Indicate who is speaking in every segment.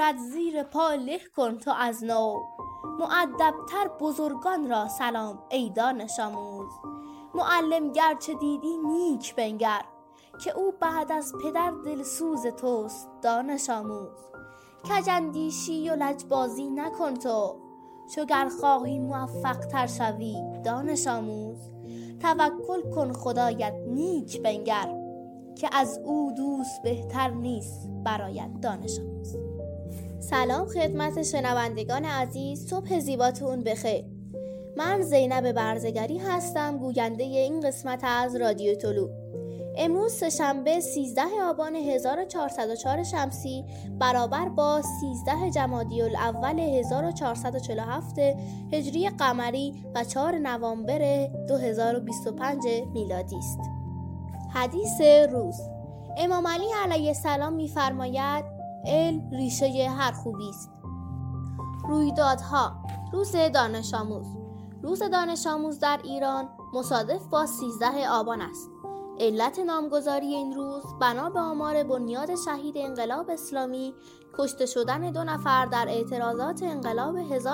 Speaker 1: سرت زیر پا له کن تو از نو. مؤدبتر بزرگان را سلام ای دانش آموز. معلم گرچه دیدی نیک بنگر، که او بعد از پدر دلسوز توست دانش آموز. کج اندیشی و لجبازی نکن تو، چو گر خواهی موفق تر شوی دانش آموز. توکل کن خدایت نیک بنگر، که از او دوست بهتر نیست برایت دانش آموز. سلام خدمت شنوندگان عزیز، صبح زیباتون بخیر. من زینب برزگری هستم، گوینده این قسمت از رادیو طلوع. امروز سه‌شنبه 13 آبان 1404 شمسی برابر با 13 جمادی الاول 1447 هجری قمری و 4 نوامبر 2025 میلادی است. حدیث روز: امام علی علیه السلام می‌فرماید علم ریشه هر خوبی است. رویدادها: روز دانش آموز. روز دانش آموز در ایران مصادف با 13 آبان است. علت نامگذاری این روز بنا به آمار بنیاد شهید انقلاب اسلامی کشته شدن 2 نفر در اعتراضات انقلاب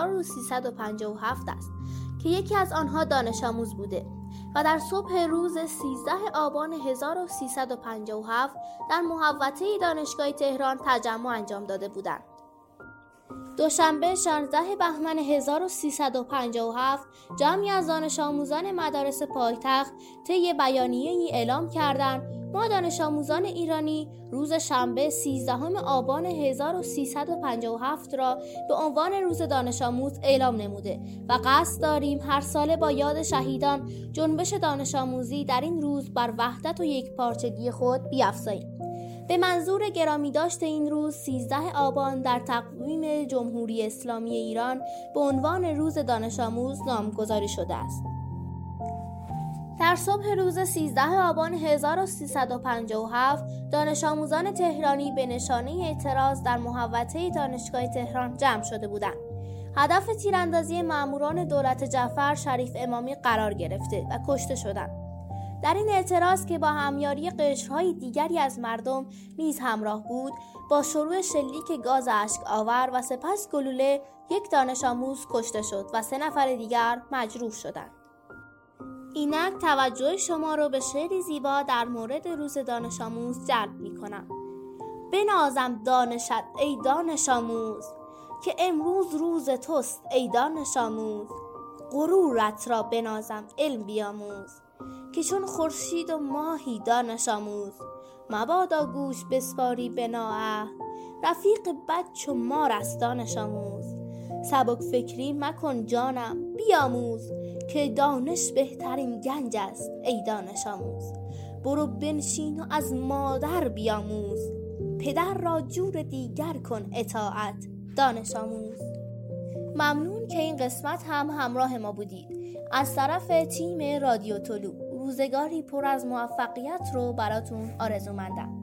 Speaker 1: 1357 است که یکی از آنها دانش آموز بوده و در صبح روز 13 آبان 1357 در محوطه دانشگاه تهران تجمع انجام داده بودند. دوشنبه 16 بهمن 1357 جمعی از دانش آموزان مدارس پایتخت طی بیانیه‌ای اعلام کردند ما دانش آموزان ایرانی روز شنبه 13 آبان 1357 را به عنوان روز دانش آموز اعلام نموده و قصد داریم هر ساله با یاد شهیدان جنبش دانش آموزی در این روز بر وحدت و یکپارچگی خود بیفزاییم. به منظور گرامی داشت این روز 13 آبان در تقویم جمهوری اسلامی ایران به عنوان روز دانش آموز نامگذاری شده است. در صبح روز 13 آبان 1357 دانش آموزان تهرانی به نشانه اعتراض در محوطه دانشگاه تهران جمع شده بودند. هدف تیراندازی ماموران دولت جعفر شریف امامی قرار گرفته و کشته شدند. در این اعتراض که با همیاری قشرهای دیگری از مردم نیز همراه بود، با شروع شلیک گاز اشک آور و سپس گلوله 1 دانش آموز کشته شد و 3 نفر دیگر مجروح شدند. اینک توجه شما را به شعری زیبا در مورد روز دانش آموز جلب می‌کنم. بنازم دانشت ای دانش آموز، که امروز روز توست ای دانش آموز. غرورت را بنازم علم بیاموز، که چون خورشید و ماهی دانش آموز. مبادا گوش بسپاری به نااهل، رفیق بد چو مار است دانش آموز. سبک فکری مکن جانم بیاموز، که دانش بهترین گنج است ای دانش آموز. برو بنشین و از مادر بیاموز، پدر را جور دیگر کن اطاعت دانش آموز. ممنون که این قسمت هم همراه ما بودید. از طرف تیم رادیو طلوع روزگاری پر از موفقیت رو براتون آرزومندم.